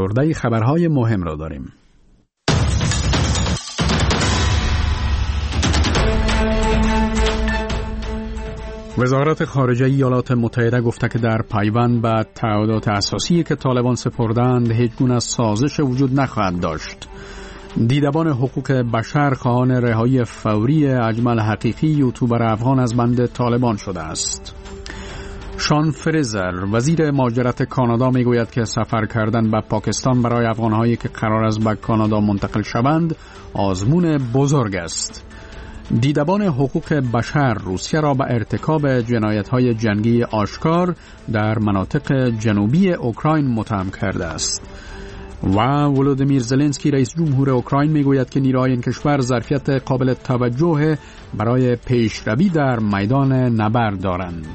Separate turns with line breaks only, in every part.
افزرده خبرهای مهم را داریم. وزارت خارجه ایالات متحده گفته که در پیوند به تعهدات اساسی که طالبان سپردند هیچ گونه سازش وجود نخواهد داشت. دیدبان حقوق بشر خواهان رهایی فوری اجمل حقیقی یوتیوبر افغان از بند طالبان شده است. شان فریزر وزیر مهاجرت کانادا میگوید که سفر کردن به پاکستان برای افغانهایی که قرار است به کانادا منتقل شوند آزمون بزرگ است. دیدبان حقوق بشر روسیه را به ارتکاب جنایت‌های جنگی آشکار در مناطق جنوبی اوکراین متهم کرده است. و ولودیمیر زلنسکی رئیس جمهور اوکراین میگوید که نیروهای این کشور ظرفیت قابل توجه برای پیشروی در میدان نبرد دارند.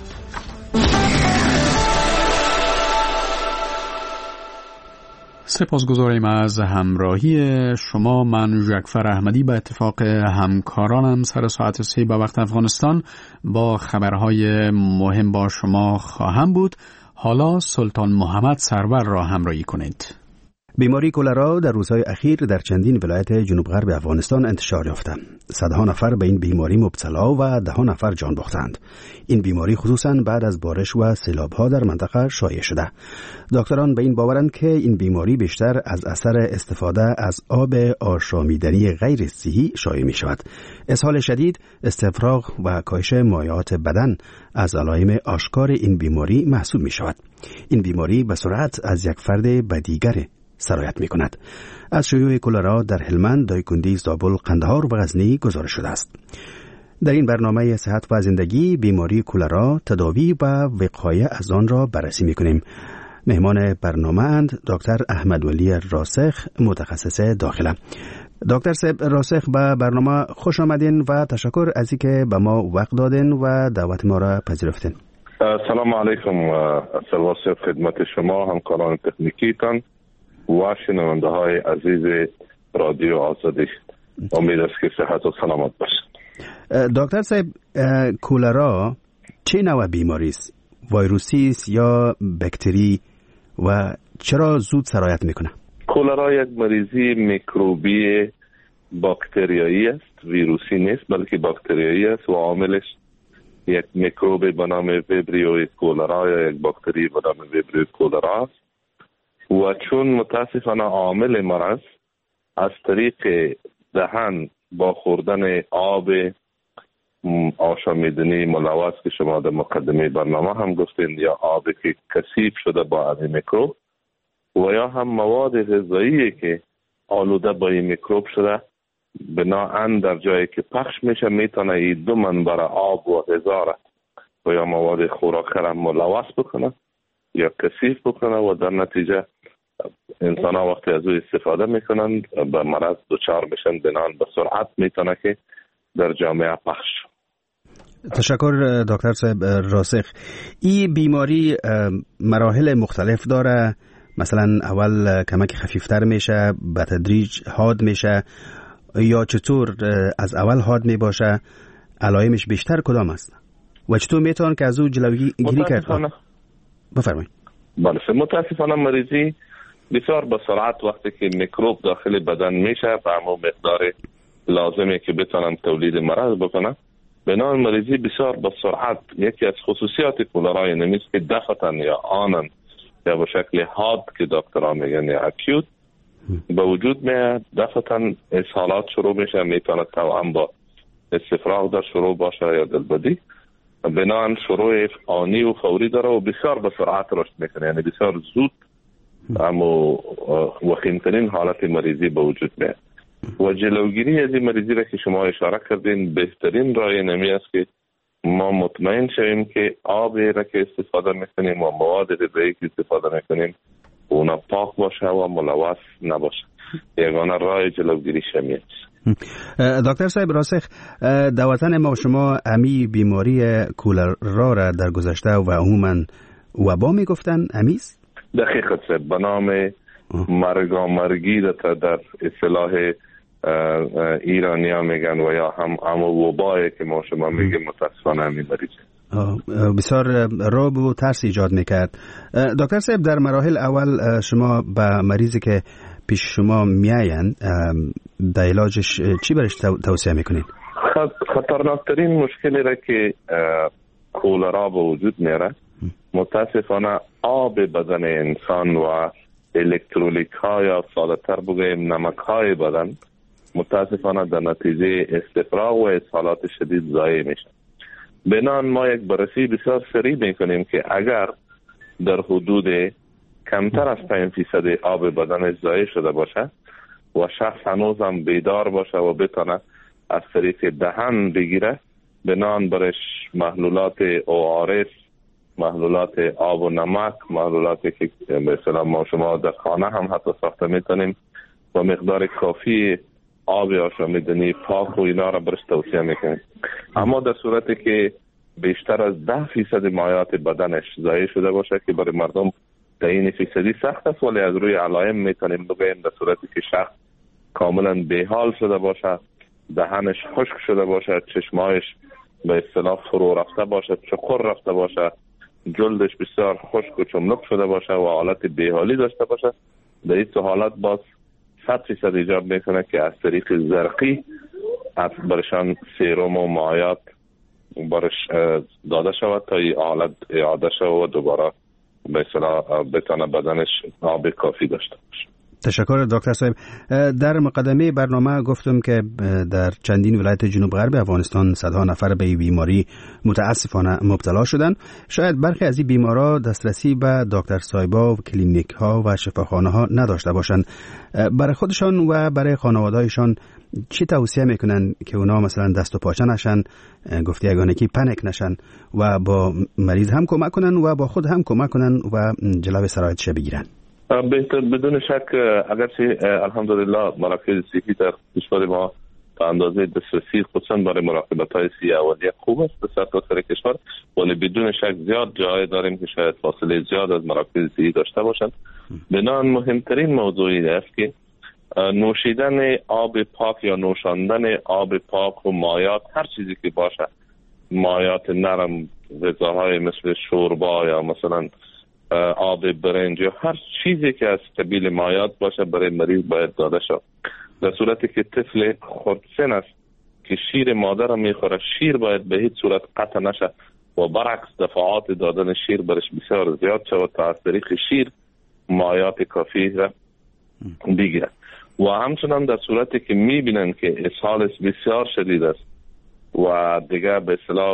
سپاسگزاریم از همراهی شما. من ژکفر احمدی به اتفاق همکارانم سر ساعت 3 به وقت افغانستان با خبرهای مهم با شما خواهم بود. حالا سلطان محمد سرور را همراهی کنید.
بیماری کولرا در روزهای اخیر در چندین ولایت جنوب غرب افغانستان انتشار یافته. صدها نفر به این بیماری مبتلا و ده نفر جان باختند. این بیماری خصوصاً بعد از بارش و سیلاب‌ها در منطقه شایع شده. دکتران به این باورند که این بیماری بیشتر از اثر استفاده از آب آشامیدنی غیر صحی شایع می شود. اسهال شدید، استفراغ و کاهش مایعات بدن از علائم آشکار این بیماری محسوب می شود. این بیماری به سرعت از یک فرد به دیگر سرایت می کند. از شیوع کولرا در هلمند، دایکنډي، زابل، قندهار و غزنی گزارش شده است. در این برنامه صحت و زندگی بیماری کولرا، تداوی و وقایه از آن را بررسی می کنیم. مهمان برنامه اند دکتر احمد ولی راسخ، متخصص داخله. دکتر صاحب راسخ به برنامه خوش آمدین و تشکر از اینکه به ما وقت دادین و دعوت ما را پذیرفتین.
سلام علیکم، سلام خدمت شما، همکاران تکنیکیتان و شنونده های عزیز رادیو آزادی. امید است که صحت و سلامت باشید.
دکتر صاحب، کولرا چه نوع بیماری است؟ ویروسی است یا باکتری و چرا زود سرایت میکنه؟
کولرا یک مریضی میکروبی باکتریایی است، ویروسی نیست بلکه باکتریایی است و عاملش یک میکروب به نام ویبریو کولرا یا یک باکتری به نام ویبریو کولرا است و چون متاسفانه عامل مرض از طریق دهن با خوردن آب آشامیدنی ملوث که شما در مقدمه برنامه هم گفتین، یا آبی که کثیف شده با این میکروب و یا هم مواد غذایی که آلوده با این میکروب شده، بناهن در جایی که پخش میشه میتونه این دو منبع آب و غذا را و یا مواد خوراکی را ملوث بکنه یا کثیف بکنه و در نتیجه انسان ها وقتی از او استفاده میکنن به مرض دچار میشن، بنان به سرعت میتونه که در جامعه پخش.
تشکر دکتر صاحب راسخ. این بیماری مراحل مختلف داره، مثلا اول کمک خفیفتر میشه، به تدریج حاد میشه، یا چطور از اول حاد میباشه؟ علائمش بیشتر کدام است و چطور میتونه که از او جلوگیری کرد؟ بفرمایید.
بله، متاسفانه مریضی بسیار به سرعت وقتی که میکروب داخل بدن میشه به همون مقدار لازمه که بتونن تولید مرض بکنن، بنابراین مریضی بسیار به سرعت. یکی از خصوصیات کولرا نمیست که دفعتاً یا آنن یا به شکل حاد که دکتران میگن یا اکیوت به وجود میاد، دفعتاً اسهالات شروع میشه، میتونه توأم با استفراغ در شروع باشه یا دلبدی. بنابراین شروع آنی و فوری داره و بسیار به سرعت رشد میکنه، یعنی بسیار زود اما وخیمترین حالت مریضی به وجود میاد و جلوگیری از این مریضی را که شما اشاره کردین بهترین راه نمی است که ما مطمئن شویم که آبی را که استفاده میکنیم و مواد غذایی که استفاده میکنیم اونا پاک باشه و ملوث نباشه. یگانه راه جلوگیری شمیه.
دکتر صاحب راسخ، در وطن ما شما امی بیماری کولرا را در گذشته و عموما وبا میگفتن، امیست؟
دقیقاً صاحب، به نام مرگی در اصطلاح ایرانی ها میگن و یا هم وبایی که ما شما میگیم متاسفانه همی مریض.
بسیار رعب و ترس ایجاد میکرد. دکتر صاحب، در مراحل اول شما به مریضی که پیش شما میاین در علاجش چی برش توصیه میکنین؟
خطرناکترین مشکلی را که کولرا به وجود میاره متاسفانه آب بدن انسان و الکترولیت ها یا ساده تر بگوییم نمک های بدن متاسفانه در نتیجه استفراغ و اسهالات شدید ضایع میشه. بنان ما یک بررسی بسیار سریع میکنیم که اگر در حدود کمتر از 5% آب بدن ضایع شده باشه و شخص هنوز هم بیدار باشه و بتونه از طریق دهن بگیره، بنان برش محلولات ORS، محلولات آب و نمک، محلولاتی که مثلا ما شما در خانه هم حتی ساخته میتونیم و مقدار کافی آب آشامیدنی پاک و اینا را برش توصیه میکنیم. اما در صورتی که بیشتر از 10% مایات بدنش ضایع شده باشه که برای مردم تعیین فیصدی سخت است، ولی از روی علائم میتونیم بگیم در صورتی که شخص کاملا بیحال شده باشه، دهنش خشک شده باشه، چشمایش به اصطلاح فرو رفته باشه، چقر رفته باشه، جلدش بسیار خشک و چملق شده باشه و حالت بیحالی داشته باشه، در این حالت باز 100% ایجاب میکنه که از طریق زرقی از برشان سیروم و مایات برش داده شود تا این حالت اعاده شود و دوباره به اصطلاح بتونه بدنش آب کافی داشته باشه.
تشکر دکتر صاحب. در مقدمه برنامه گفتم که در چندین ولایت جنوب غرب افغانستان صدها نفر به این بیماری متاسفانه مبتلا شدند. شاید برخی از این بیمارا دسترسی به دکتر صاحبا و کلینیک ها و شفاخانه ها نداشته باشند. برای خودشان و برای خانواده‌شان چی توصیه میکنن که اونا مثلا دست و پاچه نشن، گفتی یگانگی پنیک نشن و با مریض هم کمک کنن و با خود هم کمک کنن و جلوی سرایتش بگیرن؟
بهتر بدون شک اگرچه الحمدلله مراکز صحی در کشور ما تا اندازه دسترسی خصوصا برای مراقبت‌های صحی اولیه خوب است در سرتاسر کشور، ولی بدون شک زیاد جای داریم که شاید فاصله زیاد از مراکز صحی داشته باشند. بنابراین مهمترین موضوعی است که نوشیدن آب پاک یا نوشاندن آب پاک و مایات، هر چیزی که باشه، مایات نرم، غذاهای مثل شوربا یا مثلا آب برنج یا هر چیزی که از قبیل مایات باشه برای مریض باید داده شد. در صورتی که طفل خردسن است که شیر مادر میخوره، شیر باید به هیچ صورت قطع نشه و برعکس دفعات دادن شیر برش بسیار زیاد شود تا از طریق شیر مایات کافی را بگیره. و همچنان در صورتی که میبینن که اسهالش بسیار شدید است و دیگه به اصطلاح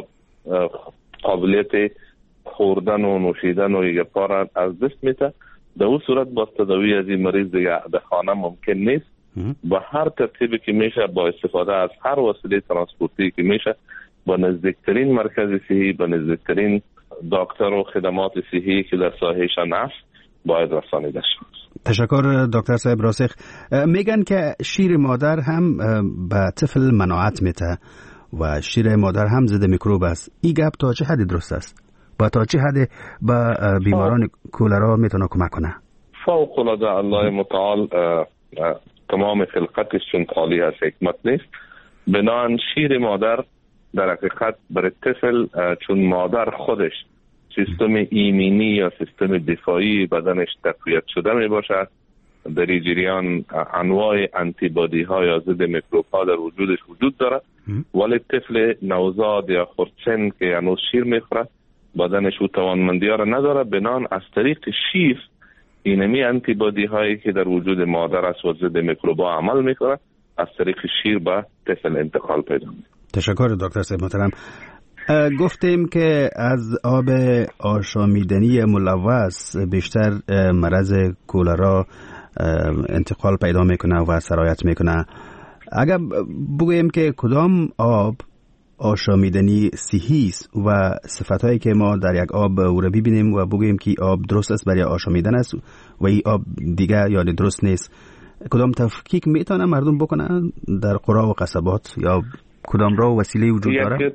قابلیت خوردن و نوشیدن و یک پار از دست میته، در اون صورت با تداوی از این مریض دیگه در خانه ممکن نیست. با هر ترتیبی که میشه با استفاده از هر وسیله ترانسپورتی که میشه با نزدیکترین مرکز صحی، با نزدیکترین دکتر و خدمات صحی که در ساحهشان است باید رسانیده شود.
تشکر دکتر صاحب راسخ. میگن که شیر مادر هم به طفل مناعت میته و شیر مادر هم ضد میکروب است. این گپ تا چه حدی درست است؟ با تا چه حد به بیماران کولرا میتونه کمک کنه؟
فوق العاده الله متعال تمام خلقتش چون خالی از حکمت نیست. بنابراین شیر مادر در حقیقت برای طفل چون مادر خودش سیستم ایمنی یا سیستم دفاعی بدنش تقویت شده می باشد، در این جریان انواع انتی بادی ها یا ضد میکروب ها در وجودش وجود داره، ولی طفل نوزاد یا خردسن که هنوز شیر میخوره بدنش او توانمندی ها را نداره. بنان از طریق شیر اینمی انتی بادی هایی که در وجود مادر است و ضد میکروب ها عمل میکنه از طریق شیر به طفل انتقال پیدا میکنه.
تشکر دکتر صاحب محترم. گفتیم که از آب آشامیدنی ملوث بیشتر مرض کولرا انتقال پیدا میکنه و سرایت میکنه. اگر بگوییم که کدام آب آشامیدنی صحیح است و صفتایی که ما در یک آب او را ببینیم و بگوییم که آب درست است برای آشامیدن است و این آب دیگه یا درست نیست، کدام تفکیک میتونه مردم بکنن در قرا و قصبات یا کدام راه و وسیله وجود داره؟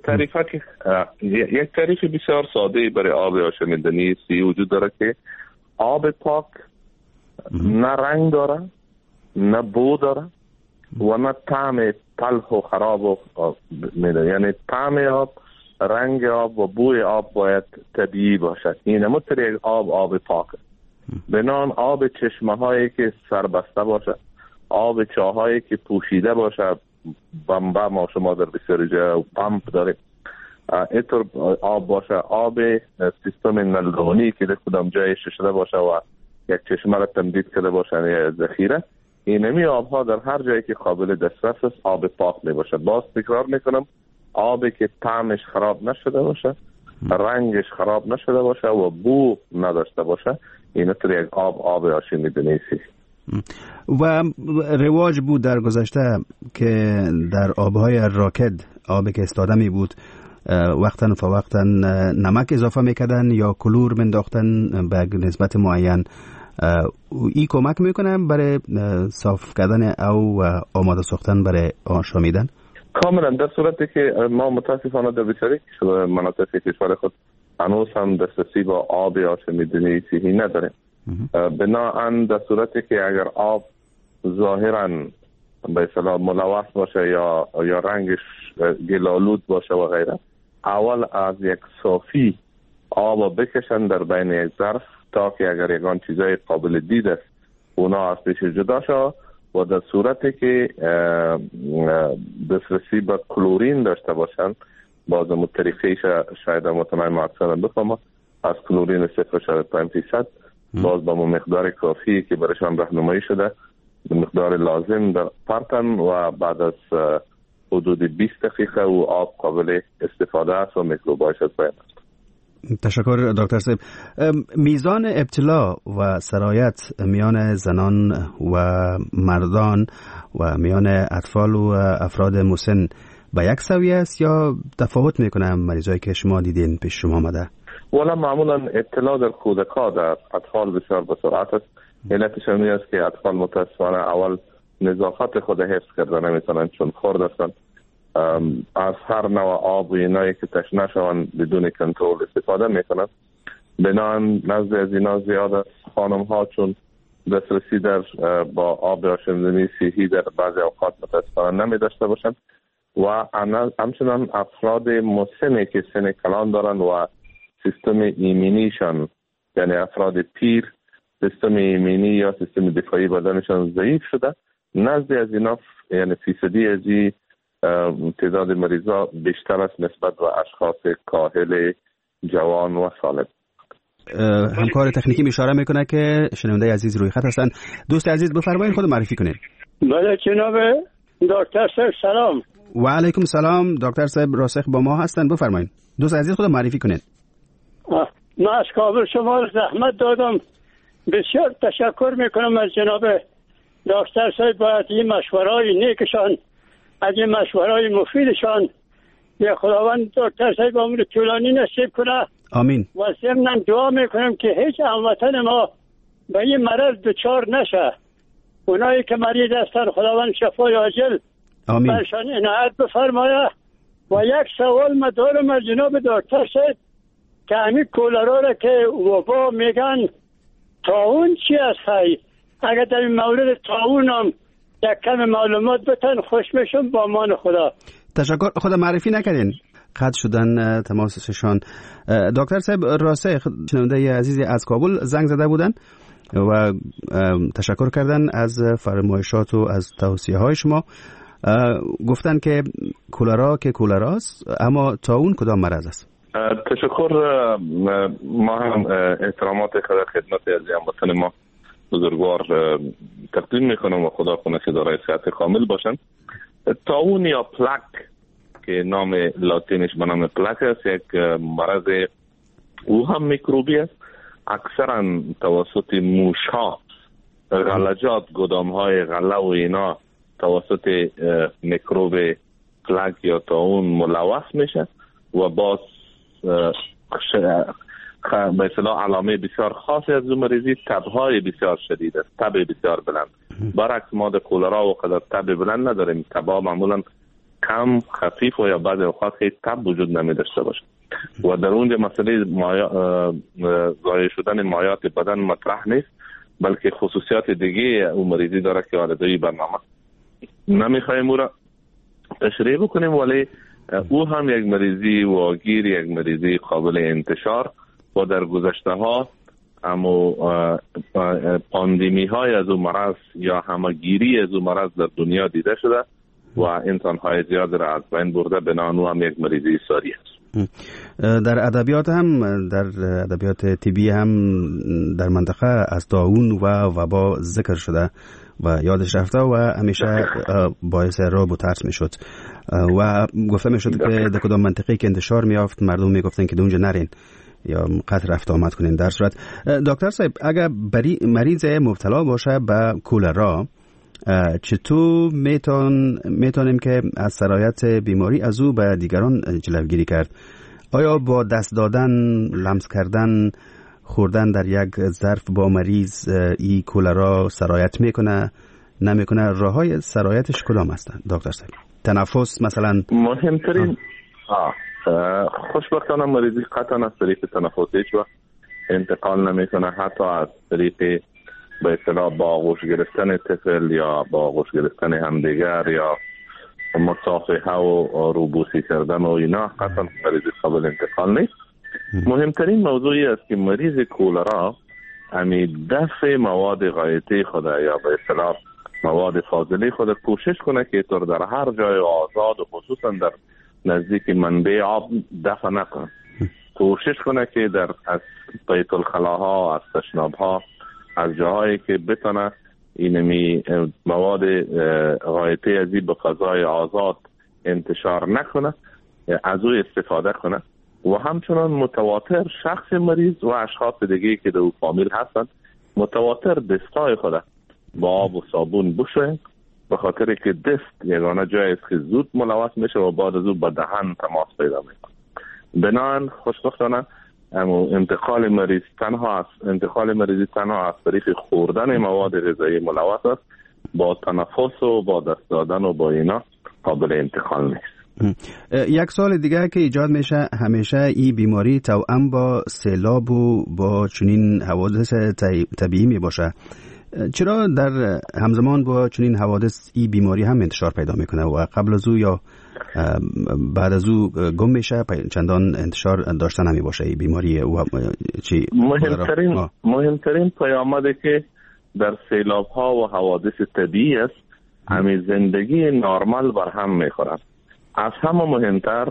یک تعریف بسیار ساده برای آب آشامیدنی صحیح وجود داره که آب پاک نه رنگ داره، نه بو داره و نه طعم تلخ و خراب و میده. یعنی طعم آب رنگ آب و بوی آب باید طبیعی باشد. این همونطور یک آب پاک. بنان آب چشمه هایی که سربسته باشه، آب چاهایی که پوشیده باشه، بمبه ما شما در بسیاری جا پمپ داریم، اینطور آب باشه، آب سیستم نلدونی که در کدام جای شده باشه و یک چشمه را تمدید کرده باشه یا ذخیره، اینمی آب ها در هر جایی که قابل دسترس است آب پاک می باشه. باز تکرار میکنم، آبی که طعمش خراب نشده باشه، رنگش خراب نشده باشه و بو نداشته باشه، این طور یک آب آشامی دنیسی.
و رواج بود در گذشته که در آبهای راکد، آبی که استاده می بود، وقتاً فوقتاً نمک اضافه میکردن یا کلور منداختن به نسبت معین. این کمک میکنه برای صاف کردن او آماده ساختن برای آشامیدن؟
کاملا، در صورتی که ما متاسفانه در بسیاری مناطق کشور خود هنوز هم دسترسی با آب آشامیدنی صحیح نداریم. بنابراین در صورتی که اگر آب ظاهراً به اصطلاح ملوث باشه یا رنگش گلالود باشه و غیره، اول از یک صافی آب بکشن در بین یک ظرف تا که اگر یکان چیزای قابل دید است اونا از پیش جدا شد و در صورتی که دسترسی به کلورین داشته باشن، بازم طریقه شاید متنای مقصد بفهمه، از کلورین 0.5% باز با مقدار کافی که برشان راهنمایی شده مقدار لازم در پرتن و بعد از حدود 20 دقیقه و آب قابل استفاده است و میکروبایش از بین است.
تشکر دکتر صاحب. میزان ابتلا و سرایت میان زنان و مردان و میان اطفال و افراد مسن به یک سویه است یا تفاوت میکنه مریضایی که شما دیدین پیش شما آمده؟
والا معمولا ابتلا در کودک‌ها در اطفال بسیار به سرعت است. علتش این است که اطفال متاسفانه اول نظافت خود حفظ کرده نمیتونن چون خرد هستند، از هر نوع آب و اینایی که تشنه شوند بدون کنترل استفاده میکنن. بنابراین نزد از اینا زیاد است. خانم ها چون دسترسی در با آب آشامیدنی صحیح در بعضی اوقات متاسفانه نمی داشته باشند و همچنان افراد مسنی که سن کلان دارن و سیستم ایمنیشان، یعنی افراد پیر، سیستم ایمنی یا سیستم دفاعی بدنشان ضعیف شده، نزد از اینا یعنی فیصدی از این تعداد مریضا بیشتر است نسبت به اشخاص کاهل جوان و سالم.
همکار تکنیکی اشاره میکنه که شنونده عزیز روی خط هستن. دوست عزیز بفرمایید خود معرفی کنید.
بله جناب دکتر صاحب سلام.
و علیکم سلام. دکتر صاحب راسخ با ما هستن، بفرمایید. دوست عزیز خود معرفی کنید.
من از کابل شما زحمت دادم، بسیار تشکر میکنم از جناب دکتر صاحب. باید این مشورهای نیکشان، از این مشورهای مفیدشان یا خداوند دکتر صاحب عمر طولانی نصیب کنه.
آمین.
و ضمناً دعا میکنم که هیچ هموطن ما به این مرض دچار نشه. اونایی که مریض هستن خداوند شفای عاجل برشان عنایت بفرمایه. و یک سوال ما دارم از جناب دکتر صاحب که همین کولرا را که وبا میگن طاعون چی است؟ اگر در این مورد طاعون هم یک کم معلومات بتن خوش میشم. با امان خدا.
تشکر. خود معرفی نکردین، قطع شدن تماسشان. دکتر صاحب راسخ شنونده عزیزی از کابل زنگ زده بودن و تشکر کردن از فرمایشات و از توصیه های شما. گفتن که کولرا که کولاراست، اما طاعون کدام مرض است؟
تشکر. ما هم احترامات خدمت از هموطن ما بزرگوار تقدیم میکنم و خدا کنه که دارای صحت کامل باشن. طاعون یا پلک که نام لاتینش به نام پلک است، یک مرض او هم میکروبی است. اکثرا توسط موشها، غلجات، گدامهای غله و اینا توسط میکروب پلک یا طاعون ملوث میشه و باز به اصطلاح علامه بسیار خاصی از مریضی تبهای بسیار شدید است، تب بسیار بلند. برعکس ما در کولرا و قدر تب بلند نداریم. تبها معمولا کم، خفیف و یا بعضی اوقات هیچ تب وجود نمی داشته باشه و در اونجا مسئله ضایع شدن مایات بدن مطرح نیست، بلکه خصوصیات دیگه اون مریضی داره که آردهی برنامه نمیخوایم او را تشریح بکنیم، ولی او هم یک مریضی واگیر، یک مریضی قابل انتشار و در گذشته ها اما پاندمی های از اون مرض یا همگیری از اون مرض در دنیا دیده شده و انسان های زیاد را از بین برده، بنابراین هم یک مریضی ساری است.
در ادبیات هم، در ادبیات طبی هم در منطقه از طاعون و وبا ذکر شده و یادش رفته و همیشه باعث رعب و ترس میشد و گفته میشد که در کدام منطقه‌ای که انتشار میافت مردم میگفتن که اونجا نرین یا قطع رفت آمد کنین. در صورت دکتر صاحب اگر مریض مبتلا باشه به کولرا، چطور میتونیم که از سرایت بیماری از او به دیگران جلوگیری کرد؟ آیا با دست دادن، لمس کردن، خوردن در یک ظرف با مریض ای کولرا سرایت میکنه نمیکنه؟ راههای سرایتش کدام هستند دکتر صاحب؟ تنفس مثلا
مهمترین خوشبختانه مریضی قطعا از طریق تنفس هیچ وقت انتقال نمیکنه، حتی از طریق به اصطلاح با آغوش گرفتن طفل یا با آغوش گرفتن همدیگر یا مصافحه و روبوسی کردن و اینا قطعا مریضی قابل انتقال نیست. مهمترین موضوعی است که مریض کولرا همی دفع مواد غایطی خود یا به اصطلاح مواد فاضله خود کوشش کنه که طور در هر جای آزاد و خصوصا در نزدیک منبع آب دفع نکنه. کوشش کنه که در از بیت الخلاها، از تشنابها، از جاهایی که بتونه اینمی مواد غایطی ازی به فضای آزاد انتشار نکنه از او استفاده کنه و همچنان متواتر شخص مریض و اشخاص دیگه که در فامیل هستن متواتر دستای خود با آب و صابون بشوین، به خاطر که دست یگانه جایی است که زود ملوث میشه و بعد از او به دهن تماس پیدا میکنه. بنابراین خوشبختانه انتقال مریضی تنها از طریق خوردن مواد غذایی ملوث است، با تنفس و با دست دادن و با اینا قابل انتقال نیست.
یک سوال دیگه که ایجاد میشه، همیشه این بیماری توأم با سیلاب و با چنین حوادث طبیعی می باشه. چرا در همزمان با چنین حوادث این بیماری هم انتشار پیدا میکنه و قبل از او یا بعد از او گم میشه، چندان انتشار داشته نمی باشه این بیماری؟ و چی
مهمترین پیامدی که در سیلاب ها و حوادث طبیعی است همین زندگی نرمال بر هم میخورد. از همه مهمتر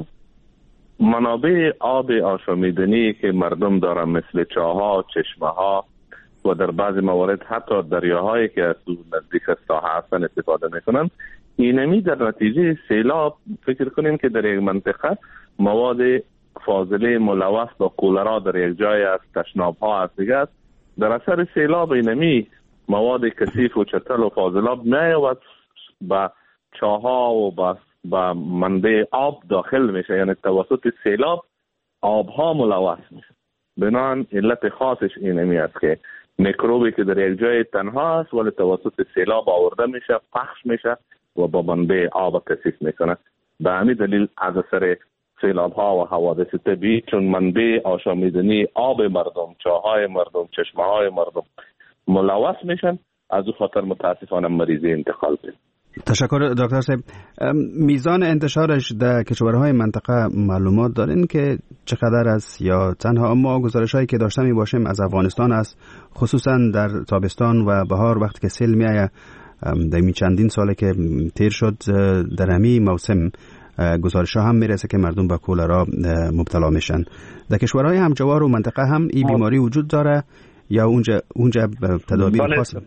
منابع آب آشامیدنی که مردم دارن مثل چاها، چشمه ها و در بعض موارد حتی دریاهایی که از نزدیک ساحه هستن استفاده میکنن، اینمی در نتیجه سیلاب فکر کنیم که در یک منطقه مواد فاضله ملوث با کولرا در یک جای از تشناب ها از دیگه است، در اثر سیلاب اینمی مواد کثیف و چتل و فاضلاب میاد با چاها و با منبع آب داخل میشه، یعنی توسط سیلاب آبها ملوث میشه. بنابراین علت خاصش اینمی است که میکروبی که در یک جای تنها است ولی توسط سیلاب آورده میشه، پخش میشه و با منبع آب کثیف میکنه. به همین دلیل از اثر سیلاب ها و حوادث طبیعی چون منبع آشامیدنی آب مردم، چاهای مردم، چشمه های مردم ملوث میشن، از او خاطر متاسفانه مریضی انتقال پیدا.
تشکر دکتر صاحب. میزان انتشارش در کشورهای منطقه معلومات دارین که چقدر است یا تنها ما گزارش هایی که داشته می باشیم از افغانستان است، خصوصا در تابستان و بهار وقتی که سیل میآید؟ در چندین ساله که تیر شد در همین موسم گزارش ها هم میرسه که مردم با کولرا مبتلا میشن. در کشورهای همجوار و منطقه هم این بیماری وجود داره یا اونجا تدابیر خاصه؟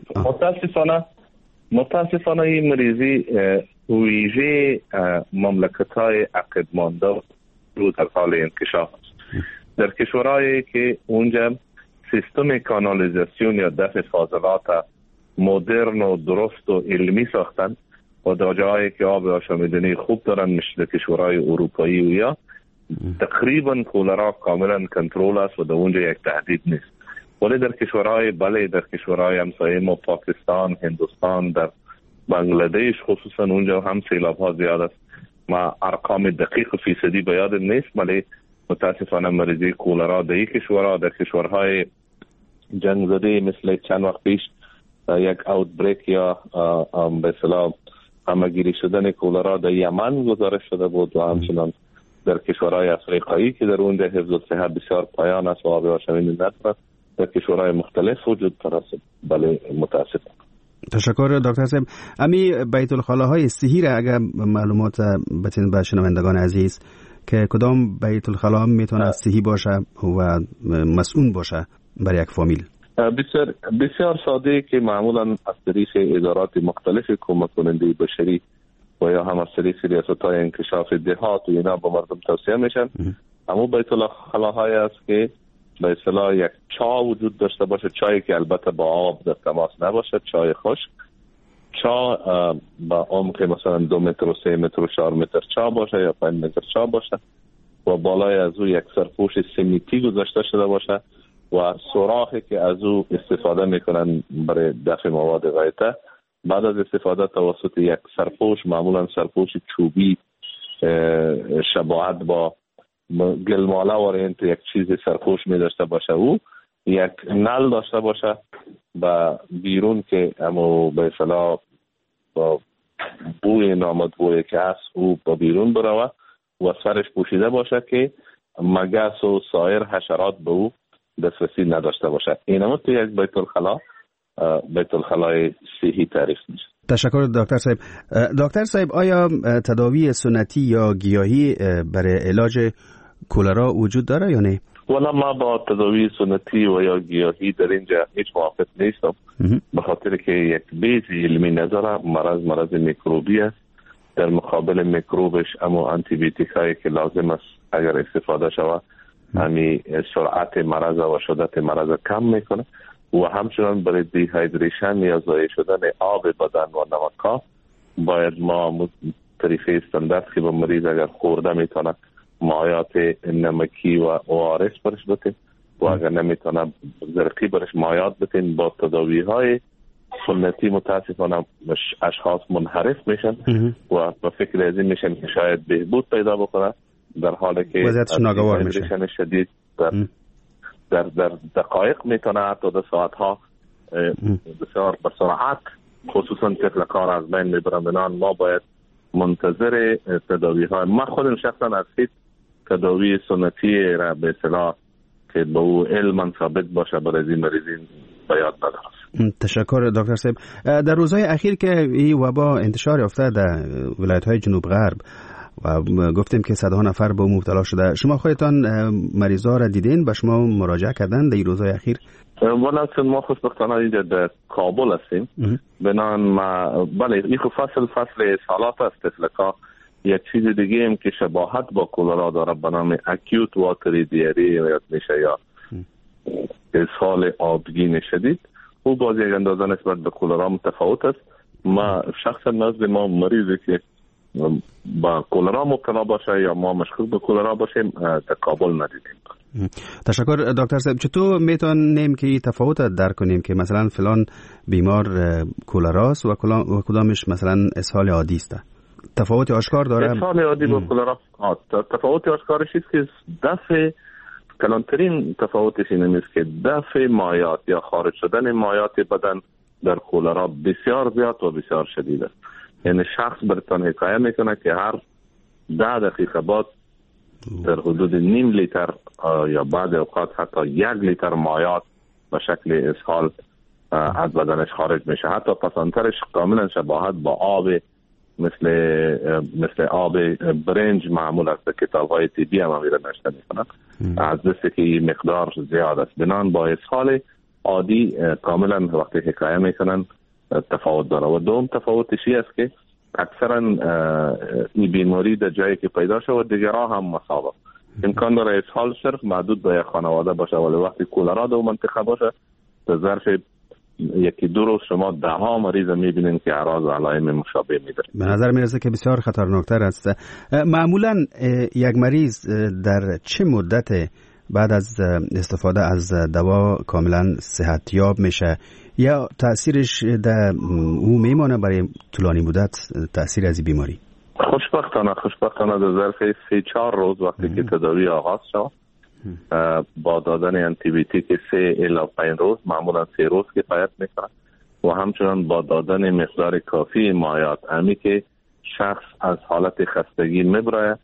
متاسفانه این مریضی ویژه مملکت‌های عقب مانده رو در حال انکشاف است. در کشورهایی که اونجا سیستم کانالیزاسیون یا دفع فاضلات مدرن و درست و علمی ساختن و در جاهایی که آب آشامیدنی خوب دارن مثل کشورهای اروپایی و یا تقریبا کولرا کاملا کنترل است و در اونجا یک تهدید نیست. ولی در کشورهای همسایه ما پاکستان، هندوستان، در بنگلادش خصوصا اونجا هم سیلاب ها زیاد است. ما ارقام دقیق فیصدی به یادم نیست ولی متاسفانه مریضی کولرا در کشورهای جنگ زده مثل چند وقت پیش یک اوتبریک یا به اصطلاح همگیری شدن کولرا در یمن گزارش شده بود و همچنان در کشورهای افریقایی که در اونجا حفظ الصحه بسیار پایان است و آب آشامی ندارد، در کشورهای مختلف وجود دارد. بله متاسفم.
تشکر دکتر صاحب. امی بیت الخلاهای صحی را اگر معلومات بتین به شنوندگان عزیز که کدام بیت الخلا میتونه صحی باشه و مسئول باشه برای یک فامیل؟
بسیار ساده که معمولا از طریق ادارات مختلف کمک کننده بشری و یا هم از طریق ریاست‌های انکشاف دهات و اینا به مردم توصیه میشن. اما بیت الخلاهای است که به اصطلاح یک چا وجود داشته باشه، چایی که البته با آب در تماس نباشه، چای خشک، چا با عمق مثلا 2 متر و 3 متر و 4 متر چا باشه یا 5 متر چا باشه و بالای از او یک سرپوش سیمیتی گذاشته شده باشه و سوراخی که از او استفاده میکنن برای دفع مواد غایطه. بعد از استفاده توسط یک سرپوش، معمولا سرپوش چوبی شباهت با گلماله وارنت یک چیز سرپوش می داشته باشه، او یک نل داشته باشه و بیرون که اما به اصطلاح با بوی نامطبوعی که هست او با بیرون بروه و سرش پوشیده باشه که مگس و سایر حشرات به او دسترسی نداشته باشه. اینم تو یک بیت الخلای صحی تعریف میشه.
تشکر دکتر صاحب. دکتر صاحب، آیا تداوی سنتی یا گیاهی برای علاج کولرا وجود داره یا نه؟
والا ما با تداوی سنتی و یا گیاهی در اینجا هیچ موافق نیستم، به خاطر که یک بیس علمی نداره. مرض میکروبی است، در مقابل میکروبش اما آنتی بیوتیک هایی که لازم است اگر استفاده شود همی سرعت مرض و شدت مرض کم میکنه و همچنان برای دیهایدریشن یا ضایع شدن آب بدن و نمک باید ما طریقه استاندارد که به مریض اگر خورده میتونه مایات نمکی و ORS برش بتین و اگر نمیتونه زرقی برش مایات بتین. با تداوی های سنتی متاسفانه اشخاص منحرف میشن و به فکر از این میشن که شاید بهبود پیدا بکنه، در حالی که
وضعیتش ناگوار میشه.
شدید در دقایق میتونه حتی در ساعت ها بسیار بسرعت خصوصا طفل کار از بین میبرن. بنان ما باید منتظر تداوی های، من خودم شخصا از هیچ تداوی سنتی را به اصطلاح که به او علما ثابت باشه برای این مریضین باید ندارم.
تشکر دکتر صاحب. در روزهای اخیر که این وبا انتشار یافته در ولایت های جنوب غرب و گفتیم که صدها نفر به مبتلا شده، شما خودتان مریضا را دیدین؟ به شما مراجعه کردن در این روزهای اخیر؟
والا ما خوشبختانه اینجا در کابل هستیم. بنان بله این فصل سالات است. تفلکا یک چیز دیگه هم که شباهت با کولرا داره به نام اکیوت واتری دیاری یاد میشه یا اسهال آبگین شدید، او باز یک اندازه نسبت به کولرا متفاوت است. ما شخصا نزد ما مریضی که با کولرا مبتلا باشه یا ما مشغول به کولرا باشیم در کابل ندیدیم.
تشکر دکتر صاحب. چطور میتونیم که تفاوت درک کنیم که مثلا فلان بیمار کولراست و کدامش مثلا اسهال عادی است؟ تفاوت آشکار داره؟
اسهال عادی با کولرا تفاوت آشکارش است که دفع کلانترین تفاوتش این است که دفع مایات یا خارج شدن مایات بدن در کولرا بسیار زیاد و بسیار شدید است. یعنی شخص برتان حکایه میکنه که هر 10 دقیقه بعد در حدود نیم لیتر یا بعد اوقات حتی 1 لیتر مایات به شکل اسهال از بدنش خارج میشه. حتی پسانترش کاملا شباهت با آب مثل آب برنج معمول است. کتاب‌های طبی هم میره نشته میکنن از دسته که این مقدار زیاد است. بنان با اسهال عادی کاملا وقتی حکایه میکنن تفاوت داره. و دوم تفاوتش است که اکثرا این بیماری در جایی که پیدا شود دیگرها هم مساوات. امکان داره اسهال صرف محدود به یک خانواده باشه، ولی وقتی کولرا در منطقه باشه در ظرف 1-2 روز شما 10 مریض میبینین که اعراض و علائم مشابه میده.
به نظر میرسه که بسیار خطرناکتر است. معمولا یک مریض در چه مدت بعد از استفاده از دوا کاملا صحتیاب میشه یا تأثیرش در او میمانه برای طولانی مدت تأثیر از بیماری؟
خوشبختانه در ظرف 3-4 روز وقتی که تداوی آغاز شد با دادن آنتی بیوتیک 3 الی 5 روز معمولا 3 روز کفایت میکنه و همچنان با دادن مقدار کافی مایات امی که شخص از حالت خستگی میبره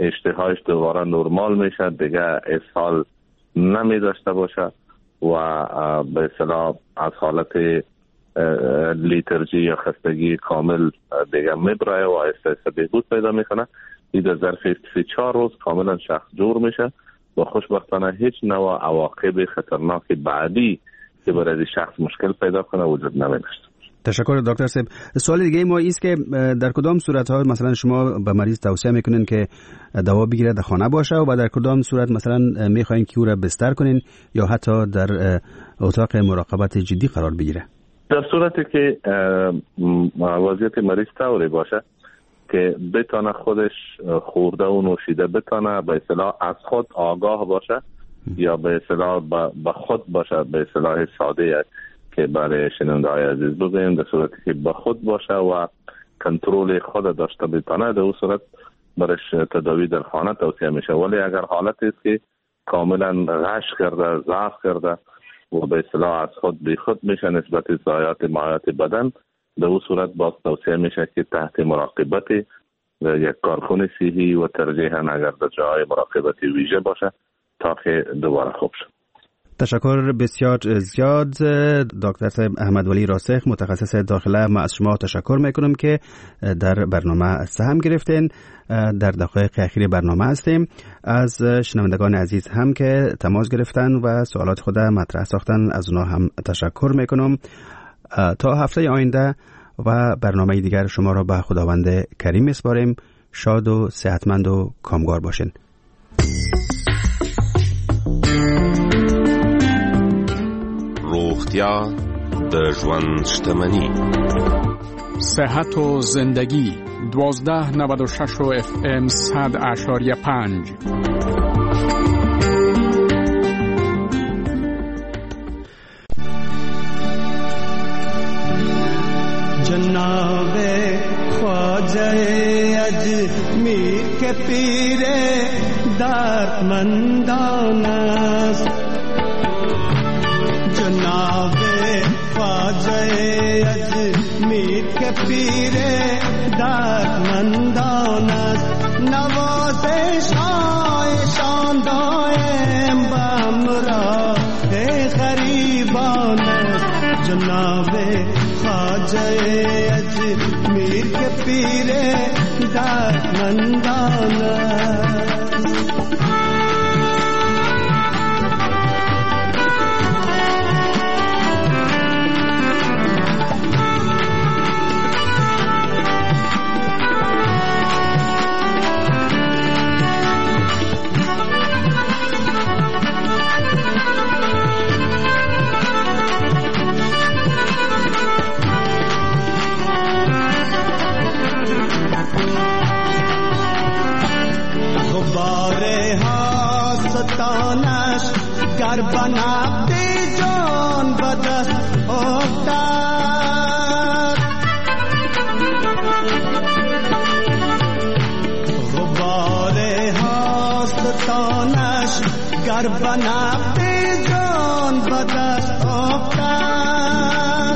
اشتهایش دوباره نرمال میشه، دیگه اسهال نمی داشته باشه و به اصطلاح از حالت لیترژی یا خستگی کامل دیگه میبره و آهسته بهبود پیدا میکنه. این در ظرف 3-4 روز کاملا شخص جور میشه و خوشبختانه هیچ نوع عواقب خطرناک بعدی که برای شخص مشکل پیدا کنه وجود نمیداشته.
تشکر دکتر صاحب. سوال دیگه ما ایست که در کدام صورت‌ها مثلا شما به مریض توصیه میکنین که دوا بگیره در خانه باشه و در کدام صورت مثلا میخواین که او را بستر کنین یا حتی در اتاق مراقبت جدی قرار بگیره؟
در صورتی که وضعیت مریض طوری باشه که بتانه خودش خورده و نوشیده بتانه به اصطلاح از خود آگاه باشه یا به اصطلاح به خود باشه، به اصطلاح ساده که برای شنونده های عزیز بگویم، در صورتی که به خود باشه و کنترل خود داشته بتانه، در اون صورت برش تداوی در خانه توصیه میشه. ولی اگر حالتی است که کاملا غش کرده، ضعف کرده و به اصطلاح از خود بی خود میشه نسبت ضایعات مایعات بدن، در اون صورت باز توصیه میشه که تحت مراقبت یک کارکن صحی و ترجیحاً اگر در جای مراقبت ویژه باشه تا که دوباره خوب شد.
تشکر بسیار زیاد دکتر صاحب احمد ولی راسخ، متخصص داخله. ما از شما تشکر میکنم که در برنامه سهم گرفتین. در دقایق اخیر برنامه هستیم. از شنوندگان عزیز هم که تماس گرفتن و سوالات خود مطرح ساختن از اونا هم تشکر میکنم. تا هفته آینده و برنامه دیگر شما را به خداوند کریم میسپاریم. شاد و صحتمند و کامگار باشین.
روغتیا د ژوند شتمني.
صحت و زندگی 1296 و FM 100.5.
جناب خواجه اجمیر کے پیر دردمندان است، جناب خواجه اجمیر کے پیر دردمندان است، نوازش شان دائم بامرا غریبان است، جناب خواجه اجمیر کے پیر دردمندان است. گر بنابدی جان بدست افتاد، غبار هاستانش گر بنابدی جان بدست افتاد،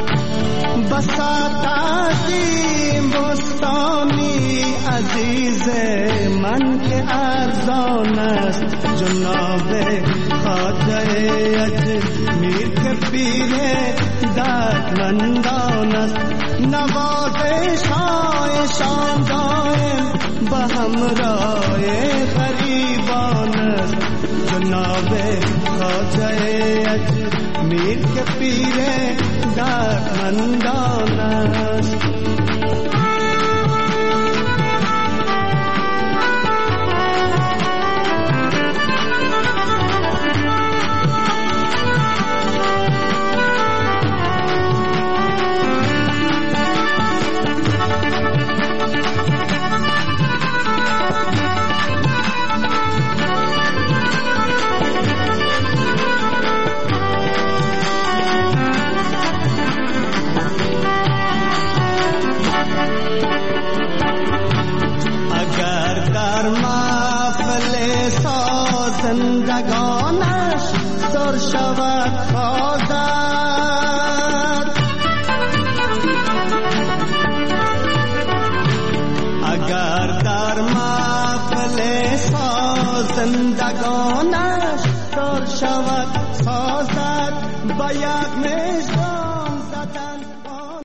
بساتیم بستانی عزیز من که ارزان است، جناب خواجه اجمیر کے پیر دردمندان است، نوازش‌های شان دائم به همراه غریبان است، جناب خواجه اجمیر کے پیر دردمندان است.